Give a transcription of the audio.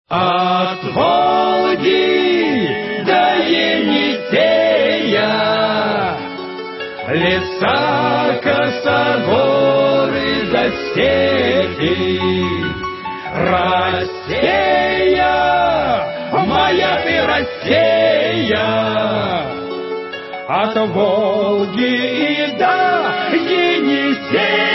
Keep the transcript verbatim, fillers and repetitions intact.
От Волги до Енисея, леса, косогоры до степи, Россия, моя ты Россия, от Волги до Енисея.